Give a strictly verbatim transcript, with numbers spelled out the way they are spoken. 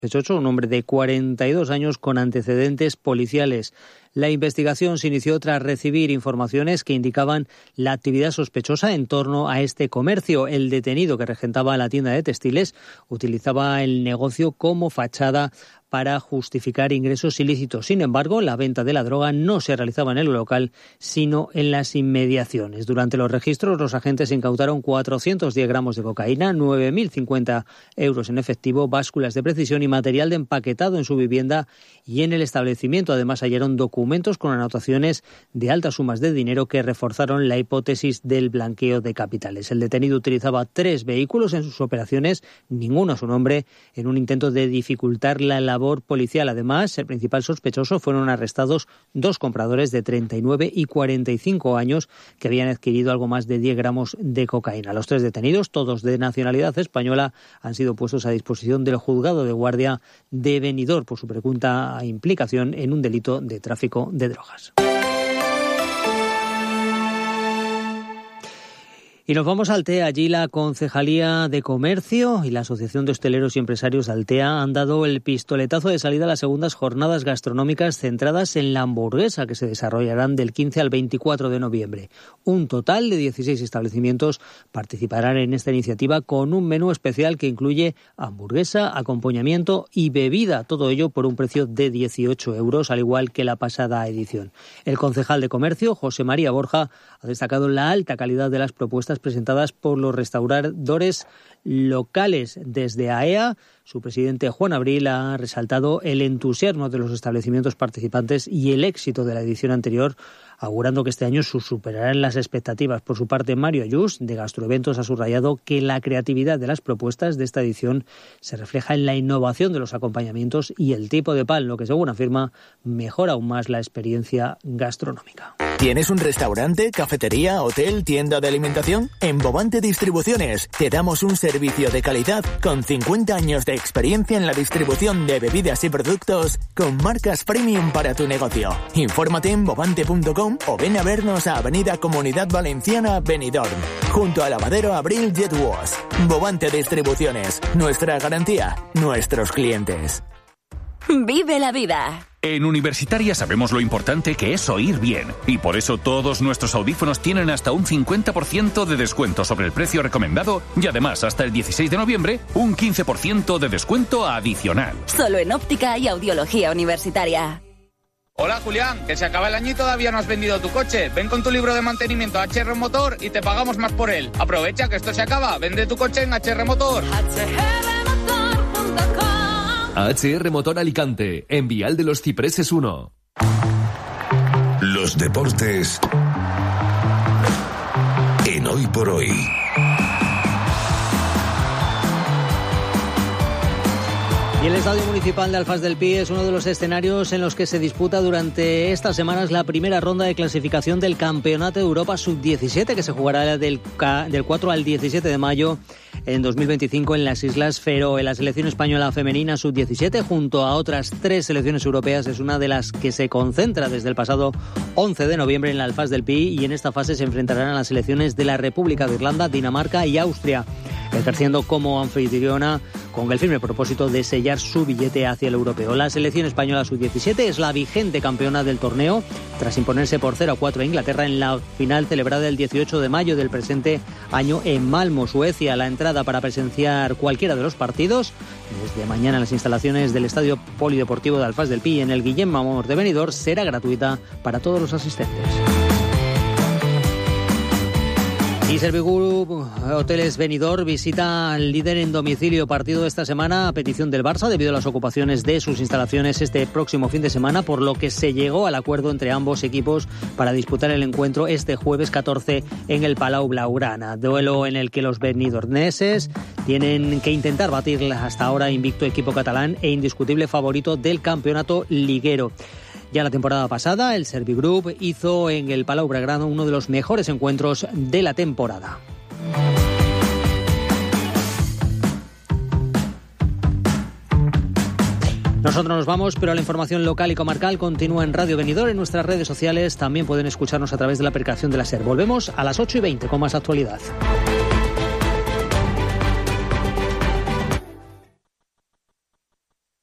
sospechoso, un hombre de cuarenta y dos años con antecedentes policiales. La investigación se inició tras recibir informaciones que indicaban la actividad sospechosa en torno a este comercio. El detenido que regentaba la tienda de textiles utilizaba el negocio como fachada para justificar ingresos ilícitos. Sin embargo, la venta de la droga no se realizaba en el local, sino en las inmediaciones. Durante los registros, los agentes incautaron cuatrocientos diez gramos de cocaína, nueve mil cincuenta euros en efectivo, básculas de precisión y material de empaquetado en su vivienda y en el establecimiento. Además, hallaron documentos con anotaciones de altas sumas de dinero que reforzaron la hipótesis del blanqueo de capitales. El detenido utilizaba tres vehículos en sus operaciones, ninguno a su nombre, en un intento de dificultar la labor policial. Además, el principal sospechoso fueron arrestados dos compradores de treinta y nueve y cuarenta y cinco años que habían adquirido algo más de diez gramos de cocaína. Los tres detenidos, todos de nacionalidad española, han sido puestos a disposición del juzgado de guardia de Benidorm por su presunta implicación en un delito de tráfico de drogas. Y nos vamos a Altea. Allí la Concejalía de Comercio y la Asociación de Hosteleros y Empresarios de Altea han dado el pistoletazo de salida a las segundas jornadas gastronómicas centradas en la hamburguesa, que se desarrollarán del quince al veinticuatro de noviembre. Un total de dieciséis establecimientos participarán en esta iniciativa con un menú especial que incluye hamburguesa, acompañamiento y bebida. Todo ello por un precio de dieciocho euros, al igual que la pasada edición. El concejal de Comercio, José María Borja, ha destacado la alta calidad de las propuestas presentadas por los restauradores locales. Desde A E A, su presidente Juan Abril ha resaltado el entusiasmo de los establecimientos participantes y el éxito de la edición anterior, augurando que este año superarán las expectativas. Por su parte, Mario Ayús, de Gastroeventos, ha subrayado que la creatividad de las propuestas de esta edición se refleja en la innovación de los acompañamientos y el tipo de pan, lo que, según afirma, mejora aún más la experiencia gastronómica. ¿Tienes un restaurante, cafetería, hotel, tienda de alimentación? En Bovante Distribuciones te damos un servicio de calidad con cincuenta años de experiencia en la distribución de bebidas y productos con marcas premium para tu negocio. Infórmate en bovante punto com o ven a vernos a Avenida Comunidad Valenciana, Benidorm, junto al lavadero Abril Jet Wash. Bovante Distribuciones, nuestra garantía, nuestros clientes. ¡Vive la vida! En Universitaria sabemos lo importante que es oír bien y por eso todos nuestros audífonos tienen hasta un cincuenta por ciento de descuento sobre el precio recomendado y además hasta el dieciséis de noviembre un quince por ciento de descuento adicional. Solo en óptica y audiología universitaria. Hola Julián, que se acaba el año y todavía no has vendido tu coche. Ven con tu libro de mantenimiento a H R Motor y te pagamos más por él. Aprovecha que esto se acaba, vende tu coche en H R Motor. H R Motor Alicante, en Vial de los Cipreses uno. Los deportes en Hoy por Hoy. Y el Estadio Municipal de Alfás del Pi es uno de los escenarios en los que se disputa durante estas semanas la primera ronda de clasificación del Campeonato de Europa sub diecisiete, que se jugará del, del cuatro al diecisiete de mayo en dos mil veinticinco en las Islas Feroe. La selección española femenina sub diecisiete, junto a otras tres selecciones europeas, es una de las que se concentra desde el pasado once de noviembre en la Alfás del Pi, y en esta fase se enfrentarán a las selecciones de la República de Irlanda, Dinamarca y Austria, ejerciendo como anfitriona con el firme propósito de sellar su billete hacia el europeo. La selección española sub diecisiete es la vigente campeona del torneo, tras imponerse por cero a cuatro a Inglaterra en la final celebrada el dieciocho de mayo del presente año en Malmö, Suecia. La entrada para presenciar cualquiera de los partidos desde mañana en las instalaciones del Estadio Polideportivo de Alfás del Pi en el Guillem Mamor de Benidorm será gratuita para todos los asistentes. Y Servigroup Hoteles Benidorm visita al líder en domicilio. Partido esta semana a petición del Barça debido a las ocupaciones de sus instalaciones este próximo fin de semana, por lo que se llegó al acuerdo entre ambos equipos para disputar el encuentro este jueves catorce en el Palau Blaugrana. Duelo en el que los benidorneses tienen que intentar batir hasta ahora invicto equipo catalán e indiscutible favorito del campeonato liguero. Ya la temporada pasada, el Servigroup hizo en el Palau Blaugrana uno de los mejores encuentros de la temporada. Nosotros nos vamos, pero la información local y comarcal continúa en Radio Benidorm. En nuestras redes sociales también pueden escucharnos a través de la aplicación de la SER. Volvemos a las ocho y veinte con más actualidad.